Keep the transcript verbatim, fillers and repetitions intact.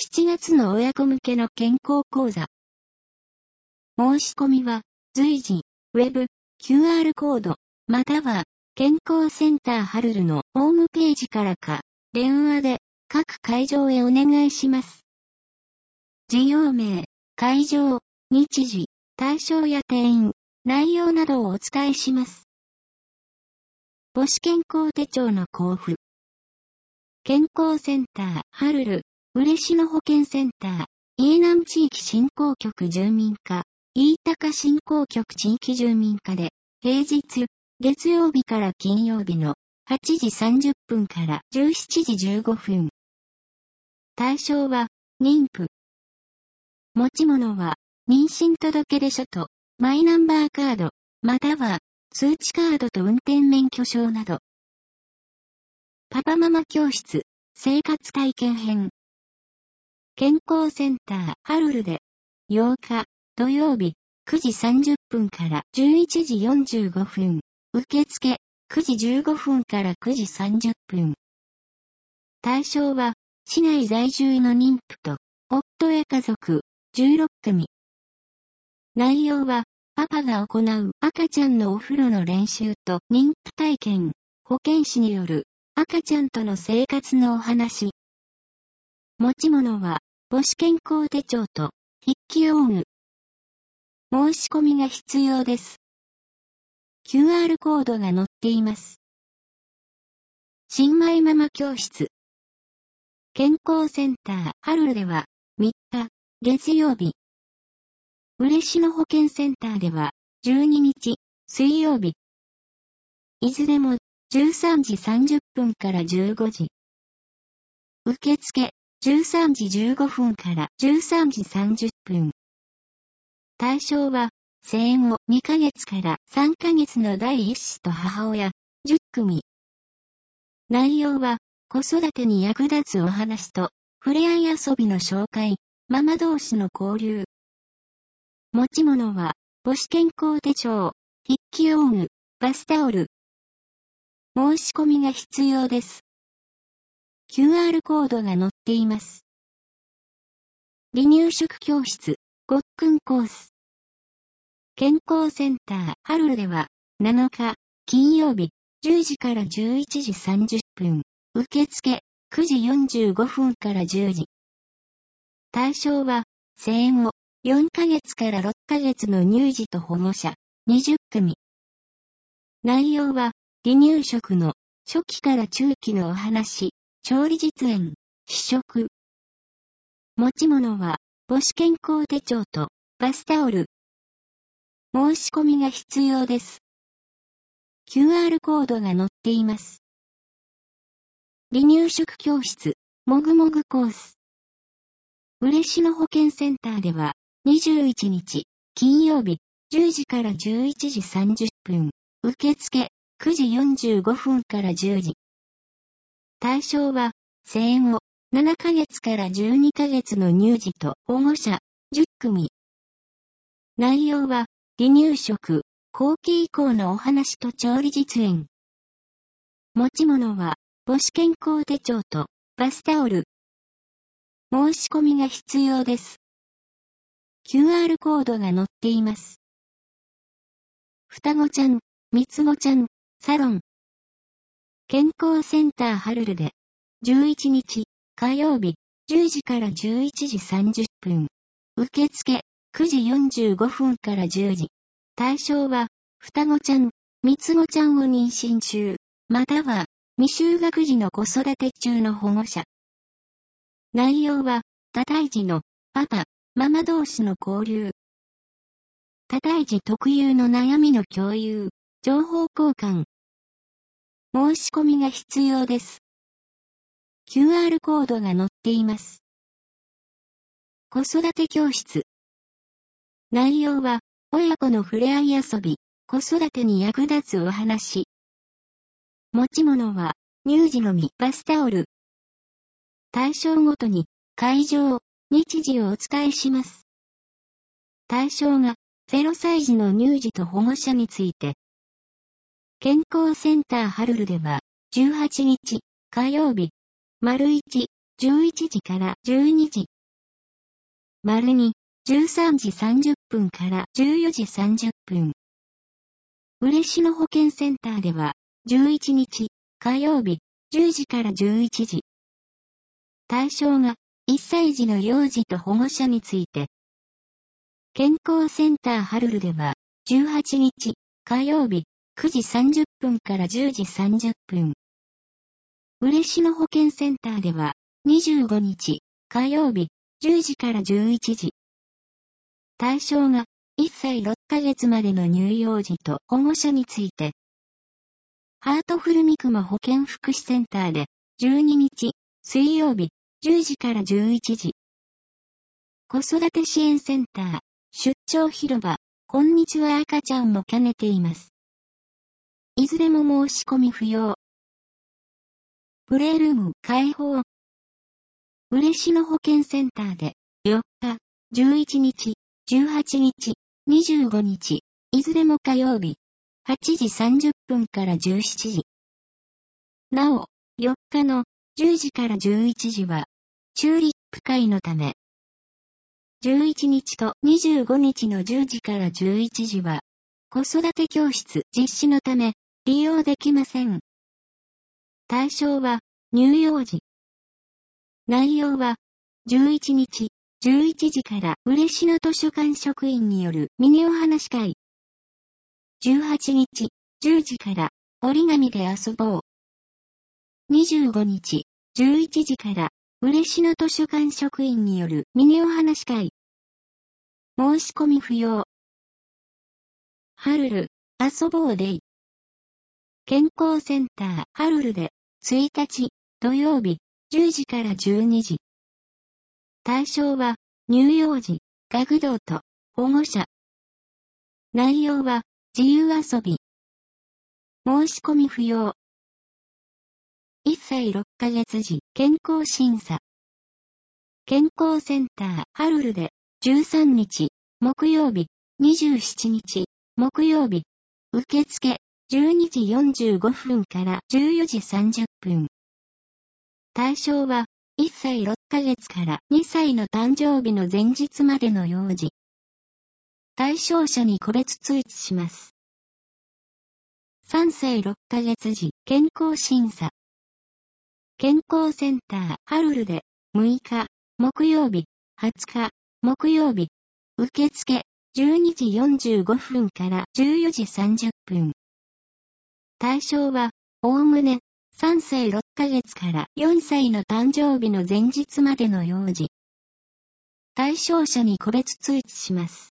しちがつの親子向けの健康講座。申し込みは、随時、ウェブ、キューアール コード、または、健康センターハルルのホームページからか、電話で、各会場へお願いします。事業名、会場、日時、対象や定員、内容などをお伝えします。母子健康手帳の交付。健康センター、ハルル、嬉野保健センター、飯南地域振興局住民課、飯高振興局地域住民課で、平日、月曜日から金曜日のはちじさんじゅっぷんからじゅうしちじじゅうごふん。対象は、妊婦。持ち物は、妊娠届出書と、マイナンバーカード、または、通知カードと運転免許証など。パパママ教室、生活体験編。健康センター、ハルルで、ようか、土曜日、くじさんじゅっぷんからじゅういちじよんじゅうごふん。受付、くじじゅうごふんからくじさんじゅっぷん。対象は、市内在住の妊婦と、夫や家族、じゅうろっくみ。内容は、パパが行う赤ちゃんのお風呂の練習と妊婦体験、保健師による赤ちゃんとの生活のお話。持ち物は、母子健康手帳と筆記用具。申し込みが必要です。キューアール コードが載っています。新米ママ教室。健康センター、ハルルでは、みっか、月曜日。嬉野保健センターでは、じゅうににち、水曜日。いずれも、じゅうさんじさんじゅっぷんからじゅうごじ。受付、じゅうさんじじゅうごふんからじゅうさんじさんじゅっぷん。対象は、生後にかげつからさんかげつの第一子と母親、じゅっくみ。内容は、子育てに役立つお話と、ふれあい遊びの紹介、ママ同士の交流。持ち物は、母子健康手帳、筆記用具、バスタオル。申し込みが必要です。キューアール コードが載っています。離乳食教室、ごっくんコース。健康センター、ハルルでは、なのか、金曜日、じゅうじからじゅういちじさんじゅっぷん。受付、くじよんじゅうごふんからじゅうじ。対象は、生後、よんかげつからろっかげつの乳児と保護者、にじゅっくみ。内容は、離乳食の、初期から中期のお話、調理実演、試食。持ち物は、母子健康手帳と、バスタオル。申し込みが必要です。キューアール コードが載っています。離乳食教室、もぐもぐコース。嬉野保健センターでは、にじゅういちにち、金曜日、じゅうじからじゅういちじさんじゅっぷん。受付、くじよんじゅうごふんからじゅうじ。対象は、生後、ななかげつからじゅうにかげつの乳児と保護者、じゅっくみ。内容は、離乳食、後期以降のお話と調理実演。持ち物は、母子健康手帳と、バスタオル。申し込みが必要です。キューアール コードが載っています。双子ちゃん、三つ子ちゃん、サロン。健康センターハルルで、じゅういちにち、火曜日、じゅうじからじゅういちじさんじゅっぷん。受付、くじよんじゅうごふんからじゅうじ。対象は、双子ちゃん、三つ子ちゃんを妊娠中、または、未就学児の子育て中の保護者。内容は、多胎児の、パパ、ママ同士の交流。多胎児特有の悩みの共有、情報交換。申し込みが必要です。キューアール コードが載っています。子育て教室。内容は、親子のふれあい遊び、子育てに役立つお話。持ち物は、乳児のみ、バスタオル。対象ごとに、会場、日時をお伝えします。対象が、ゼロさい児の乳児と保護者について。健康センターハルルでは、じゅうはちにち、火曜日、丸いち、じゅういちじからじゅうにじ。 丸に、じゅうさんじさんじゅっぷんからじゅうよじさんじゅっぷん。嬉野保健センターでは、じゅういちにち、火曜日、じゅうじからじゅういちじ。対象が、いっさい児の幼児と保護者について。健康センターハルルでは、じゅうはちにち、火曜日、くじさんじゅっぷんからじゅうじさんじゅっぷん。嬉野保健センターでは、にじゅうごにち、火曜日、じゅうじからじゅういちじ。対象が、いっさいろっかげつまでの乳幼児と保護者について。ハートフル三熊保健福祉センターで、じゅうににち、水曜日、じゅうじからじゅういちじ。子育て支援センター、出張広場、こんにちは赤ちゃんも兼ねています。いずれも申し込み不要。プレイルーム開放。嬉野保健センターで、よっか、じゅういちにち、じゅうはちにち、にじゅうごにち、いずれも火曜日、はちじさんじゅっぷんからじゅうしちじ。なお、よっかのじゅうじからじゅういちじは、チューリップ会のため。じゅういちにちとにじゅうごにちのじゅうじからじゅういちじは、子育て教室実施のため、利用できません。対象は、乳幼児。内容は、じゅういちにち、じゅういちじから嬉野図書館職員によるミニお話会。じゅうはちにち、じゅうじから折り紙で遊ぼう。にじゅうごにち、じゅういちじから嬉野図書館職員によるミニお話会。申し込み不要。ハルル、遊ぼうデイ。健康センターハルルでついたち土曜日じゅうじからじゅうにじ。対象は乳幼児、学童と保護者。内容は自由遊び。申し込み不要。いっさいろっかげつ児健康審査。健康センターハルルでじゅうさんにち木曜日にじゅうしちにち木曜日受付じゅうにじよんじゅうごふんからじゅうよじさんじゅっぷん。対象はいっさいろっかげつからにさいの誕生日の前日までの幼児。対象者に個別通知します。さんさいろっかげつ児健康審査。健康センターハルルでむいか木曜日はつか木曜日受付じゅうにじよんじゅうごふんからじゅうよじさんじゅっぷん。対象はおおむねさんさいろっかげつからよんさいの誕生日の前日までの幼児。対象者に個別通知します。